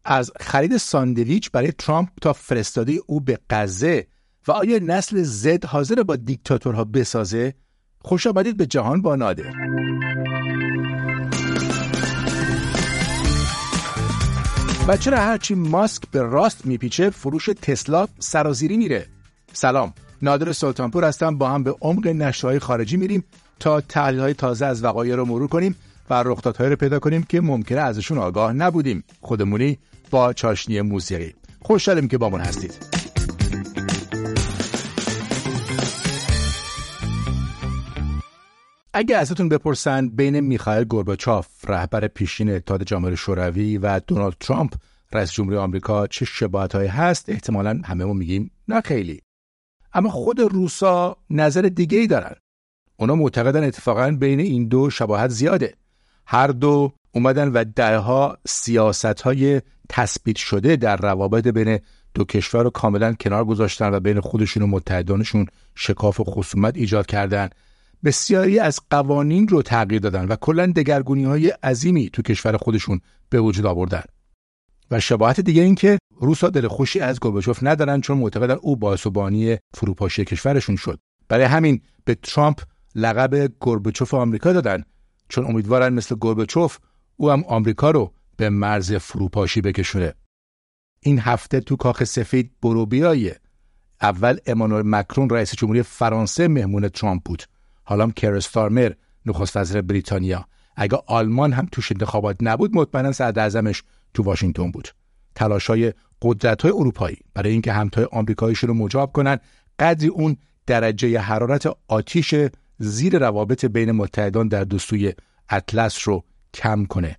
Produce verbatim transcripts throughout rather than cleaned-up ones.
از خرید ساندویچ برای ترامپ تا فرستاده او به غزه و آیا نسل زد حاضر با دیکتاتورها بسازه؟ خوش آمدید به جهان با نادر. و چرا هرچی ماسک به راست میپیچه فروش تسلا سرازیری میره؟ سلام، نادر سلطانپور هستم. با هم به عمق نشریه‌های خارجی میریم تا تحلیل‌های تازه از وقایع رو مرور کنیم و رخدادهایی رو پیدا کنیم که ممکنه ازشون آگاه نبودیم. خودمونی با چاشنی موسیقی. خوشحالم که با من هستید. اگه ازتون بپرسن بین میخائیل گورباچوف رهبر پیشین اتحاد جماهیر شوروی و دونالد ترامپ رئیس جمهوری آمریکا چه شباهت‌هایی هست، احتمالاً هممون میگیم نه خیلی. اما خود روسا نظر دیگه‌ای دارن. اونا معتقدن اتفاقاً بین این دو شباهت زیاده. هر دو اومدن و دهها سیاست‌های تثبیت شده در روابط بین دو کشور رو کاملاً کنار گذاشتن و بین خودشون و متحدانشون شکاف و خصومت ایجاد کردن. بسیاری از قوانین رو تغییر دادن و کلاً دگرگونی‌های عظیمی تو کشور خودشون به وجود آوردن. و شباهت دیگه این که روسا دل خوشی از گورباچوف ندارن، چون معتقدن او باعث و بانی فروپاشی کشورشون شد. برای همین به ترامپ لقب گورباچوف آمریکا دادن، چون امیدوارن مثل گورباچوف او هم آمریکا رو به مرز فروپاشی بکشونه. این هفته تو کاخ سفید بروبیای اول امانوئل مکرون رئیس جمهوری فرانسه مهمون ترامپ بود. حالا هم کیر استارمر نخست وزیر بریتانیا. اگه آلمان هم توش انتخابات نبود مطمئنا صدراعظمش تو واشنگتن بود. تلاش‌های قدرت‌های اروپایی برای اینکه همتای آمریکاییشون رو مجاب کنن قدری اون درجه حرارت آتیش زیر روابط بین متحدان در دو سوی اطلس رو کم کنه.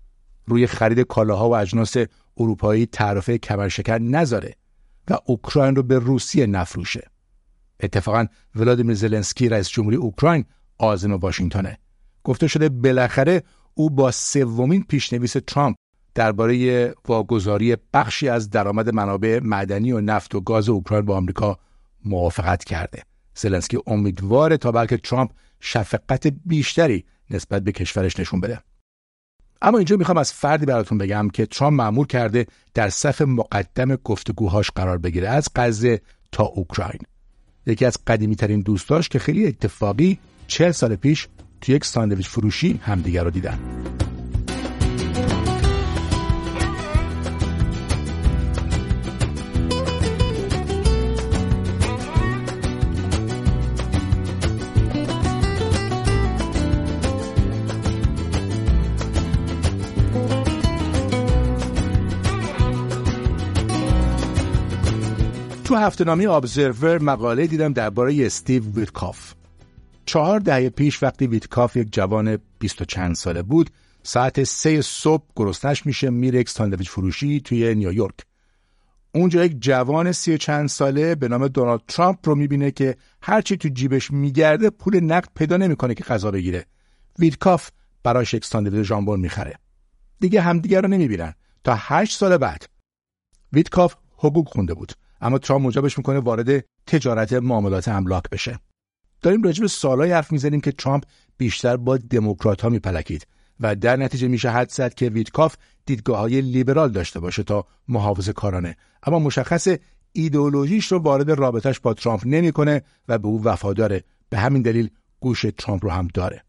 روی خرید کالاها و اجناس اروپایی تعرفه کمرشکن نذاره و اوکراین رو به روسیه نفروشه. اتفاقاً ولادیمیر زلنسکی رئیس جمهوری اوکراین عازم واشنگتنه. گفته شده بالاخره او با سومین پیشنویس ترامپ درباره واگذاری بخشی از درآمد منابع معدنی و نفت و گاز اوکراین با آمریکا موافقت کرده. زلنسکی امیدواره تا بلکه ترامپ شفقت بیشتری نسبت به کشورش نشون بده. اما اینجا میخوام از فردی براتون بگم که ترامپ مأمور کرده در صف مقدم گفتگوهاش قرار بگیره، از غزه تا اوکراین. یکی از قدیمی ترین دوستاش که خیلی اتفاقی چهل سال پیش تو یک ساندویچ فروشی همدیگر رو دیدن. تو هفته‌نامه ابزرور مقاله دیدم درباره استیو ویتکاف. چهار دهه پیش وقتی ویتکاف یک جوان بیست و چند ساله بود، ساعت سه صبح گرسنش میشه، میره یک ساندویچ فروشی توی نیویورک. اونجا یک جوان سی و چند ساله به نام دونالد ترامپ رو میبینه که هرچی تو جیبش میگرده پول نقد پیدا نمیکنه که غذا بگیره. ویتکاف براش یک ساندویچ ژامبون میخره. دیگه همدیگه رو نمیبینن تا هشت سال بعد. ویتکاف حقوق خونده بود، اما ترامپ موجبش میکنه وارد تجارت معاملات املاک بشه. داریم راجع به سالای حرف میزنیم که ترامپ بیشتر با دموکرات‌ها میپلکید و در نتیجه میشه حد زد که ویتکاف دیدگاه‌های لیبرال داشته باشه تا محافظه‌کارانه، اما مشخص ایدئولوژیش رو وارد رابطش با ترامپ نمیکنه و به او وفاداره. به همین دلیل گوش ترامپ رو هم داره.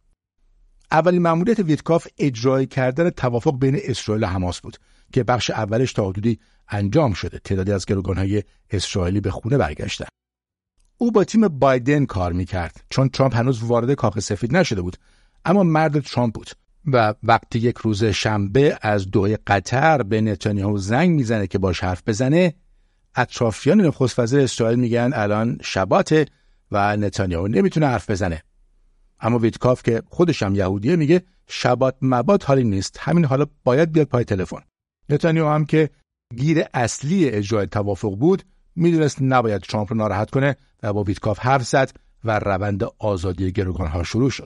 اولین مأموریت ویتکاف اجرای کردن توافق بین اسرائیل و حماس بود که بخش اولش تا حدودی انجام شده. تعدادی از گروگان‌های اسرائیلی به خونه برگشتن. او با تیم بایدن کار میکرد، چون ترامپ هنوز وارد کاخ سفید نشده بود، اما مرد ترامپ بود و وقتی یک روز شنبه از دوحه قطر به نتانیاهو زنگ میزنه که باش حرف بزنه، اطرافیان نخست وزیر اسرائیل میگن الان شباته و نتانیاهو نمیتونه حرف بزنه. اما ویتکاف که خودش هم یهودیه میگه شبات مبات حالی نیست، همین حالا باید بیاد پای تلفن. نتانیاهو هم که گیر اصلی اجرای توافق بود میدونست نباید ترامپ رو ناراحت کنه و با ویتکاف حرف زد و روند آزادی گروگان‌ها شروع شد.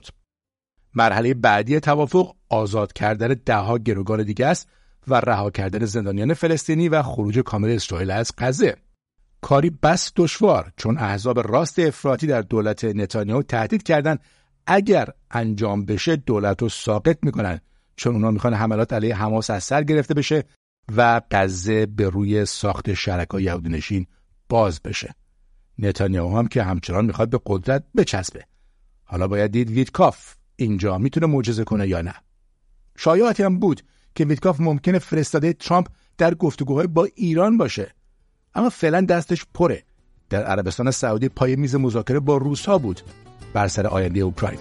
مرحله بعدی توافق آزاد کردن ده‌ها گروگان دیگه است و رها کردن زندانیان فلسطینی و خروج کامل اسرائیل از غزه. کاری بس دشوار، چون احزاب راست افراطی در دولت نتانیاهو تهدید کردند اگر انجام بشه دولت رو ساقط میکنن، چون اونا میخوان حملات علیه حماس از سر گرفته بشه و غزه به روی ساخت شرکای یهودی‌نشین باز بشه. نتانیاهو هم که همچنان میخواد به قدرت بچسبه. حالا باید دید ویتکاف اینجا میتونه معجزه کنه یا نه. شایعاتی هم بود که ویتکاف ممکنه فرستاده ترامپ در گفتگوهای با ایران باشه، اما فعلا دستش پره. در عربستان سعودی پای میز مذاکره با روس‌ها بود بر سر آینده اوکراین.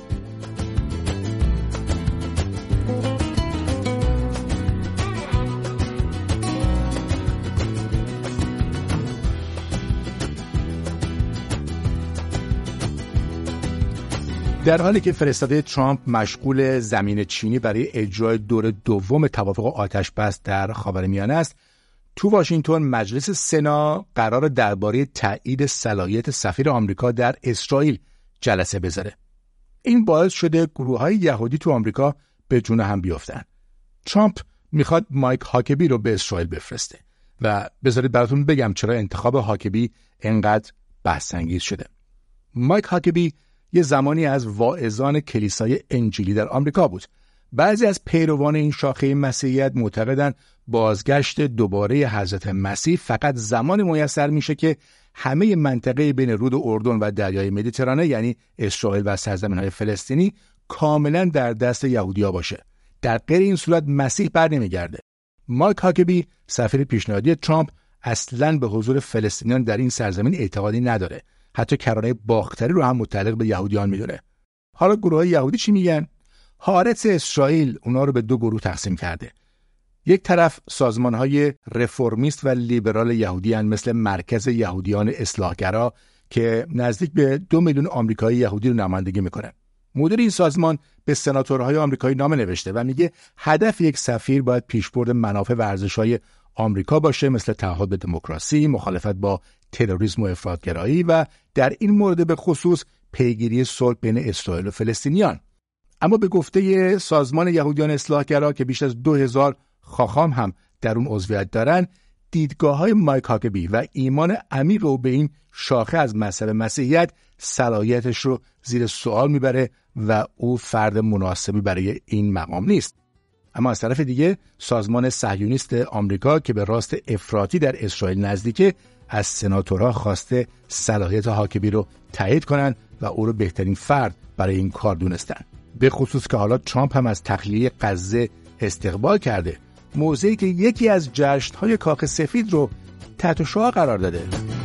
در حالی که فرستاده ترامپ مشغول زمین چینی برای اجرای دور دوم توافق آتش بس در خاورمیانه است، تو واشنگتن مجلس سنا قرار درباره تایید صلاحیت سفیر آمریکا در اسرائیل جلسه بذاره. این باعث شده گروه‌های یهودی تو آمریکا به جون هم بیفتن. ترامپ میخواد مایک هاکبی رو به اسرائیل بفرسته و بذارید براتون بگم چرا انتخاب هاکبی انقدر بحث انگیز شده. مایک هاکبی یه زمانی از واعظان کلیسای انجیلی در آمریکا بود. بعضی از پیروان این شاخه مسیحیت معتقدند بازگشت دوباره حضرت مسیح فقط زمان میسر میشه که همه منطقه بین رود اردن و دریای مدیترانه، یعنی اسرائیل و سرزمین‌های فلسطینی، کاملا در دست یهودی‌ها باشه. در غیر این صورت مسیح بر نمیگرده. مایک هاکبی سفیر پیشنهادی ترامپ اصلاً به حضور فلسطینیان در این سرزمین اعتقادی نداره. حتی کرانه باختری رو هم متعلق به یهودیان میدونه. حالا گروه‌های یهودی چی میگن؟ حارس اسرائیل اونا رو به دو گروه تقسیم کرده. یک طرف سازمان‌های رفرمیست و لیبرال یهودی هستند، مثل مرکز یهودیان اصلاحگرا که نزدیک به دو میلیون آمریکایی یهودی رو نمایندگی میکنه. مدیر این سازمان به سناتورهای آمریکایی نامه نوشته و میگه هدف یک سفیر باید پیشبرد منافع و ارزش‌های آمریکا باشه، مثل تعهد به دموکراسی، مخالفت با تروریسم و افراطگرایی و در این مورد به خصوص پیگیری صلح بین اسرائیل و فلسطینیان. اما به گفته سازمان یهودیان اصلاحگرا که بیش از دو هزار خاخام هم در اون عضویت دارن، دیدگاه‌های مایک هاکبی و ایمان عمیق او به این شاخه از مذهب مسیحیت صلاحیتش رو زیر سوال میبره و او فرد مناسبی برای این مقام نیست. اما از طرف دیگه سازمان صهیونیست آمریکا که به راست افراطی در اسرائیل نزدیکه، از سناتورها خواسته صلاحیت هاکبی رو تایید کنن و او رو بهترین فرد برای این کار دونستن. به خصوص که حالا ترامپ هم از تخلیه غزه استقبال کرده، موضعی که یکی از جشن‌های کاخ سفید رو تحت شعاع قرار داده.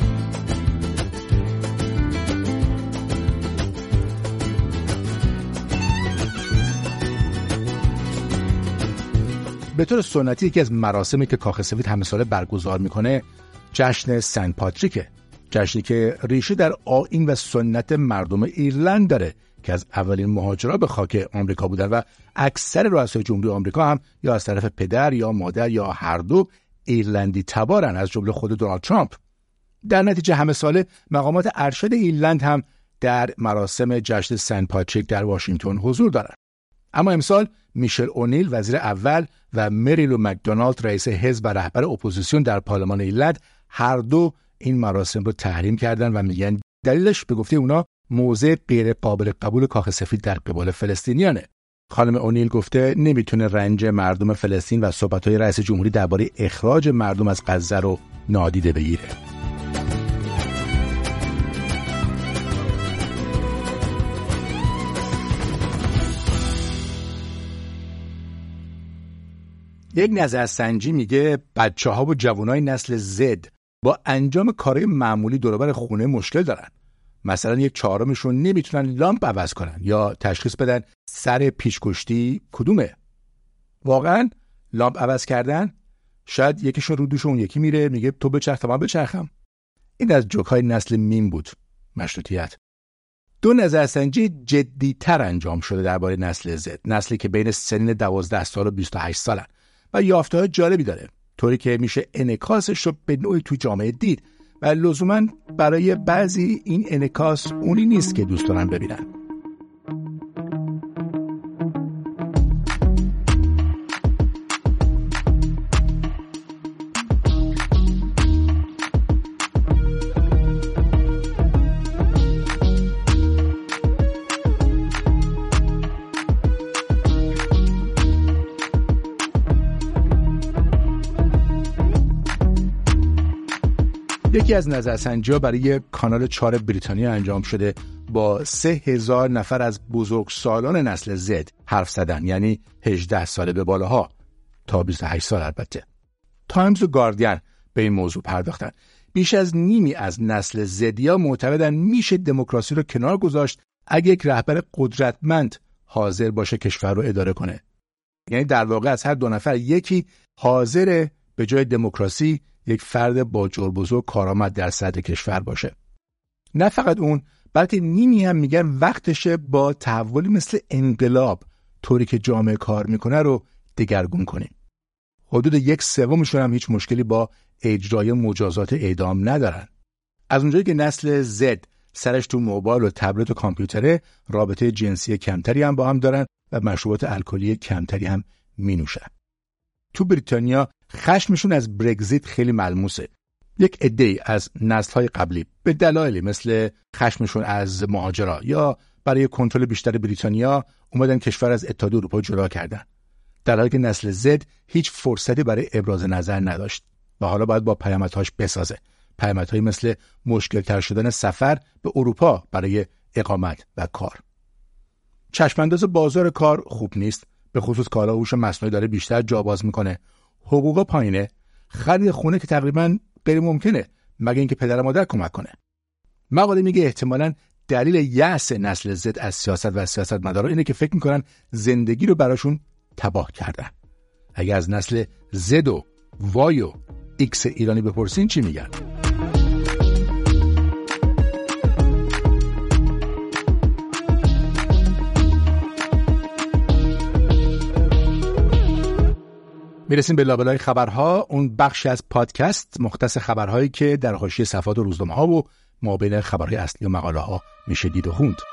به طور سنتی یکی از مراسمی که کاخ سفید همه ساله برگزار میکنه جشن سنت پاتریکه، جشنی که ریشه در آیین و سنت مردم ایرلند داره که از اولین مهاجرا به خاک آمریکا بودن و اکثر رؤسای جمهوری آمریکا هم یا از طرف پدر یا مادر یا هر دو ایرلندی تبارن، از جمله خود دونالد ترامپ. در نتیجه همه ساله مقامات ارشد ایرلند هم در مراسم جشن سنت پاتریک در واشنگتن حضور دارن. اما امسال میشل اونیل وزیر اول و مریلو مکدونالد رئیس حزب و رهبر اپوزیسیون در پارلمان ایرلند هر دو این مراسم رو تحریم کردن و میگن دلیلش به گفته اونا موضع غیر قابل قبول کاخ سفید در قبال فلسطینیانه. خانم اونیل گفته نمیتونه رنج مردم فلسطین و صحبت‌های رئیس جمهوری درباره اخراج مردم از غزه رو نادیده بگیره. یک نظرسنجی میگه بچه‌ها و جوانای نسل زد با انجام کارهای معمولی دور و بر خونه مشکل دارن. مثلا یک چهارمشون نمیتونن لامپ عوض کنن یا تشخیص بدن سر پیچ‌کشتی کدومه. واقعا لامپ عوض کردن؟ شاید یکیشون رو دوش اون یکی میره میگه تو بچرخ تا من بچرخم. این از جوک‌های نسل میم بود. مشروطیت. دو نظرسنجی جدی‌تر انجام شده درباره نسل زد، نسلی که بین سنین دوازده سال و بیست و هشت سالن و یافته‌های جالبی داره، طوری که میشه انعکاسش رو به نوعی تو جامعه دید و لزوماً برای بعضی این انعکاس اونی نیست که دوست دارن ببینن. یکی از نظرسنجی‌ها برای کانال چهار بریتانیا انجام شده با سه هزار نفر از بزرگسالان نسل زد حرف زدن، یعنی هجده ساله به بالاها تا بیست و هشت سال. البته تایمز و گاردین به این موضوع پرداختن. بیش از نیمی از نسل زدیا معتقدن میشه دموکراسی رو کنار گذاشت اگه یک رهبر قدرتمند حاضر باشه کشور رو اداره کنه. یعنی در واقع از هر دو نفر یکی حاضر به جای دموکراسی یک فرد با جربوزه و کارآمد در سطح کشور باشه. نه فقط اون، بلکه نیمی هم میگن وقتشه با تحولی مثل انقلاب طوری که جامعه کار میکنه رو دگرگون کنیم. حدود یک سومشون هم هیچ مشکلی با اجرای مجازات اعدام ندارن. از اونجایی که نسل زد سرش تو موبایل و تبلت و کامپیوتره، رابطه جنسی کمتری هم با هم دارن و مشروبات الکلی کمتری هم مینوشن. تو بریتانیا خشمشون از برگزیت خیلی ملموسه. یک عده‌ای از نسل‌های قبلی به دلایلی مثل خشمشون از مهاجرا یا برای کنترل بیشتر بریتانیا اومدن کشور از اتحادیه اروپا جدا کردن، در حالی که نسل زد هیچ فرصتی برای ابراز نظر نداشت و حالا باید با پیامدهاش بسازه. پیامدهایی مثل مشکل‌تر شدن سفر به اروپا برای اقامت و کار. چشمانداز بازار کار خوب نیست، به خصوص کالا هوش مصنوعی داره بیشتر جا باز میکنه. حقوق پایینه، خرید خونه که تقریبا غیر ممکنه مگه اینکه پدر و مادر کمک کنه. مقاله میگه احتمالاً دلیل یأس نسل زد از سیاست و سیاستمدارا اینه که فکر میکنن زندگی رو براشون تباه کردن. اگه از نسل زد و وای و ایکس ایرانی بپرسین چی میگن؟ میرسیم به لابلای خبرها، اون بخشی از پادکست مختص خبرهایی که در حاشیه صفحات و روزنامه ها و مابین خبرهای اصلی و مقاله ها میشه دید و خوند.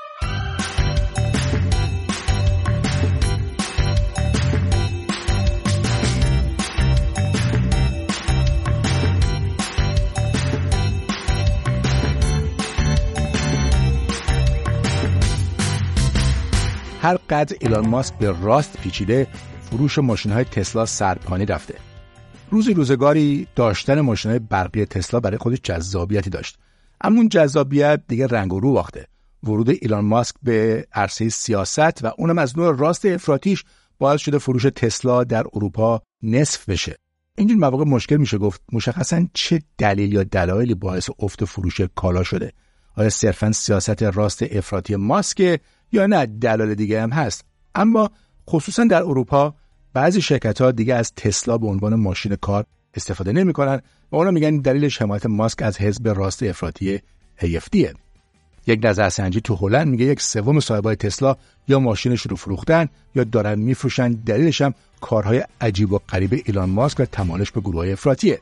هر قدر ایلان ماسک به راست پیچیده، فروش ماشین‌های تسلا سرپانی رفته. روزی روزگاری داشتن ماشین‌های برقی تسلا برای خودش جذابیتی داشت، اما اون جذابیت دیگه رنگ و رو باخته. ورود ایلان ماسک به عرصه سیاست و اونم از نوع راست افراطیش باعث شده فروش تسلا در اروپا نصف بشه. اینجور مواقع مشکل میشه گفت مشخصاً چه دلیل یا دلایلی باعث افت فروش کالا شده. آیا صرفاً سیاست راست افراطی ماسک یا نه دلایل دیگه هم هست؟ اما خصوصا در اروپا بعضی شرکت‌ها دیگه از تسلا به عنوان ماشین کار استفاده نمی‌کنن و اونا میگن دلیلش حمایت ماسک از حزب راست افراطی ای اف دی. یک نظرسنجی تو هلند میگه یک سوم صاحبای تسلا یا ماشینش رو فروختن یا دارن میفروشن، دلیلش هم کارهای عجیب و غریب ایلان ماسک و تمایلش به گروه‌های افراطیه.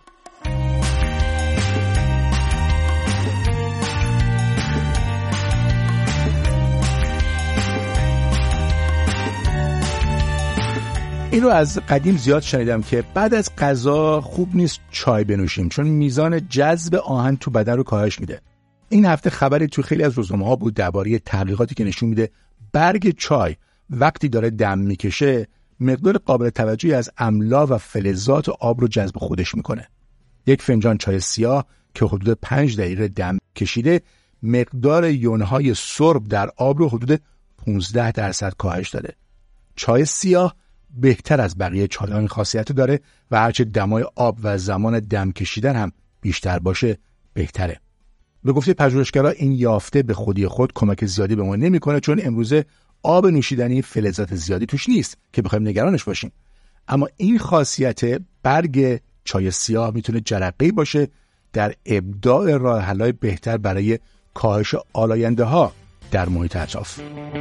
این رو از قدیم زیاد شنیدم که بعد از غذا خوب نیست چای بنوشیم، چون میزان جذب آهن تو بدن رو کاهش میده. این هفته خبری تو خیلی از روزنامه‌ها بود درباره تحقیقاتی که نشون میده برگ چای وقتی داره دم میکشه مقدار قابل توجهی از املاح و فلزات آب رو جذب خودش میکنه. یک فنجان چای سیاه که حدود پنج دقیقه دم کشیده مقدار یونهای سرب در آب رو حدود پانزده درصد کاهش داده. چای سیاه بهتر از بقیه چای‌ها این خاصیت داره و هرچه دمای آب و زمان دم کشیدن هم بیشتر باشه بهتره. به گفته پژوهشگرا این یافته به خودی خود کمک زیادی به ما نمی‌کنه، چون امروزه آب نوشیدنی فلزات زیادی توش نیست که بخوایم نگرانش باشیم. اما این خاصیت برگ چای سیاه میتونه جرقه‌ای باشه در ابداع راه حل‌های بهتر برای کاهش آلاینده‌ها در محیط اطراف.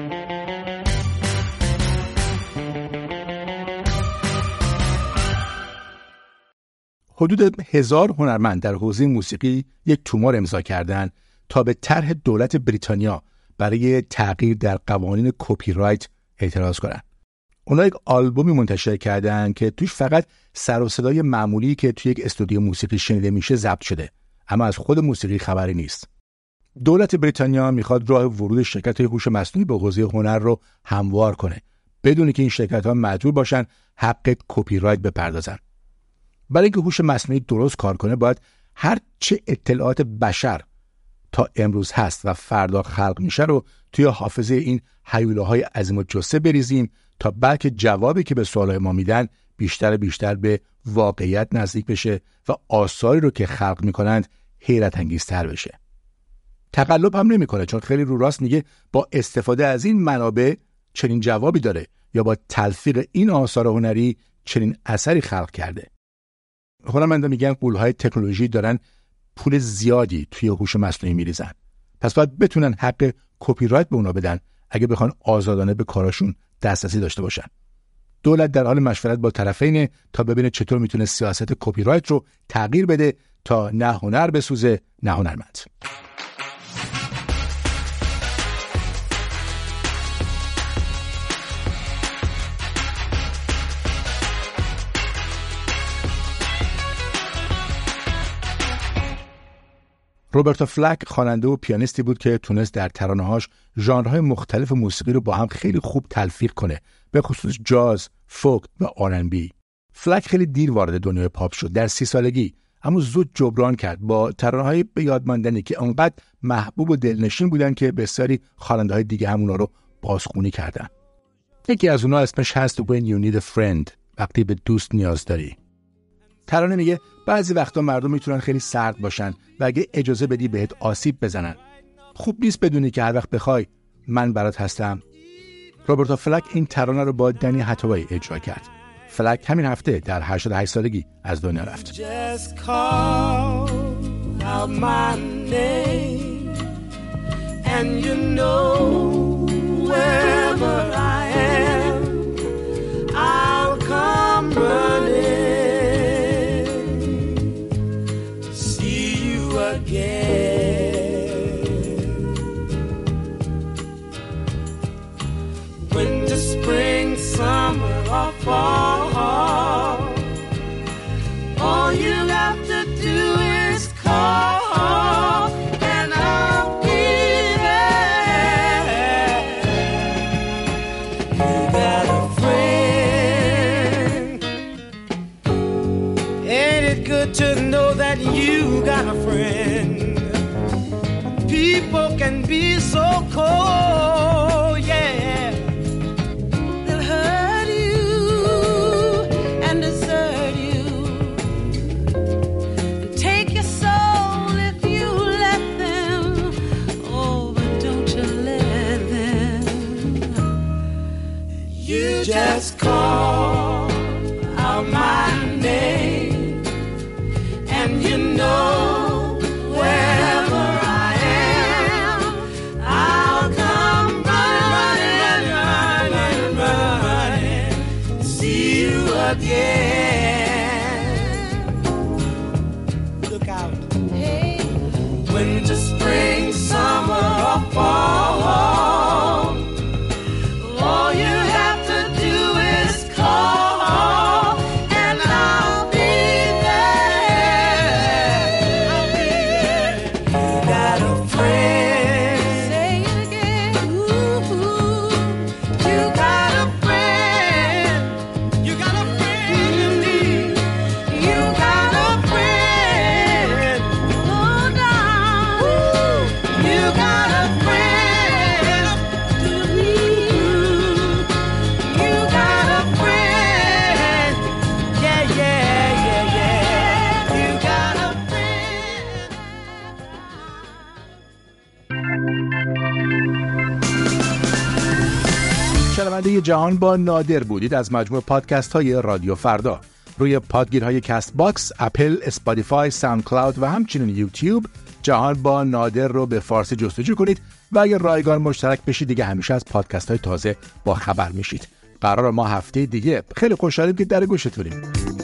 حدود هزار هنرمند در حوزه موسیقی یک تومار امضا کردند تا به طرح دولت بریتانیا برای تغییر در قوانین کپی رایت اعتراض کنند. اونا یک آلبومی منتشر کردند که توش فقط سر و صدای معمولی که توی یک استودیو موسیقی شنیده میشه ضبط شده، اما از خود موسیقی خبری نیست. دولت بریتانیا میخواد راه ورود شرکت‌های هوش مصنوعی به حوزه هنر رو هموار کنه، بدون که این شرکت‌ها مجبور باشن حق کپی رایت بپردازن. برای اینکه هوش مصنوعی درست کار کنه باید هر چه اطلاعات بشر تا امروز هست و فردا خلق میشه رو توی حافظه این هیولاهای عظیم الجثه بریزیم تا بلکه جوابی که به سوالای ما میدن بیشتر و بیشتر به واقعیت نزدیک بشه و آثاری رو که خلق میکنند حیرت انگیزتر بشه. تقلب هم نمیکنه، چون خیلی رو راست میگه با استفاده از این منابع چنین جوابی داره یا با تلفیق این آثار هنری چنین اثری خلق کرده. هنرمندا میگن غول‌های تکنولوژی دارن پول زیادی توی هوش مصنوعی میریزن، پس باید بتونن حق کپی رایت به اونا بدن اگه بخوان آزادانه به کاراشون دسترسی داشته باشن. دولت در حال مشورت با طرفینه تا ببینه چطور میتونه سیاست کپی رایت رو تغییر بده تا نه هنر بسوزه نه هنرمند. روبرتا فلک خواننده و پیانیستی بود که تونست در ترانه‌هاش ژانرهای مختلف موسیقی رو با هم خیلی خوب تلفیق کنه، به خصوص جاز، فوک و آر ان بی. فلک خیلی دیر وارد دنیای پاپ شد، در سی سالگی، اما زود جبران کرد با ترانه‌های به یاد ماندنی که انقدر محبوب و دلنشین بودن که بسیاری خواننده‌های دیگه هم اونا رو بازخوانی کردن. یکی از اونها اسمش هست When You Need a Friend، وقتی به دوست نیاز داری. ترانه میگه بعضی وقتا مردم میتونن خیلی سرد باشن و اگه اجازه بدی بهت آسیب بزنن. خوب نیست بدونی که هر وقت بخوای من برات هستم. روبرتا فلک این ترانه رو با دنی هتاوی اجرا کرد. فلک همین هفته در هشتاد و هشت سالگی از دنیا رفت. Just call out my name and you know wherever I am I'll come running to see you again. Winter, spring, summer or fall, all you have to do is call and I'll be there. You got a friend. Ain't it good to know that you got a friend? People can be so cold, yeah. They'll hurt you and desert you and take your soul if you let them. Oh, but don't you let them. You just call out my name and you know wherever I am I'll come running, running, running, running, see you again. Look out. Hey. Winter, spring, summer or fall, all you have to do is call and I'll be there. I'll be there. You got a friend. Say it again. Ooh, you got a friend. You got a friend in me. You got a friend. Oh, down. You got a friend to me. You got a friend. Yeah, yeah, yeah, yeah. You got a friend. شنونده جهان با نادر بودید از مجموع پادکست های رادیو فردا. روی پادگیرهای کست باکس، اپل، اسپاتیفای، ساوند کلاود و همچنین یوتیوب جهان با نادر رو به فارسی جستجو کنید و اگر رایگان مشترک بشید دیگه همیشه از پادکست های تازه با خبر میشید. قرار ما هفته دیگه خیلی خوشحالیم که در گوشتونیم.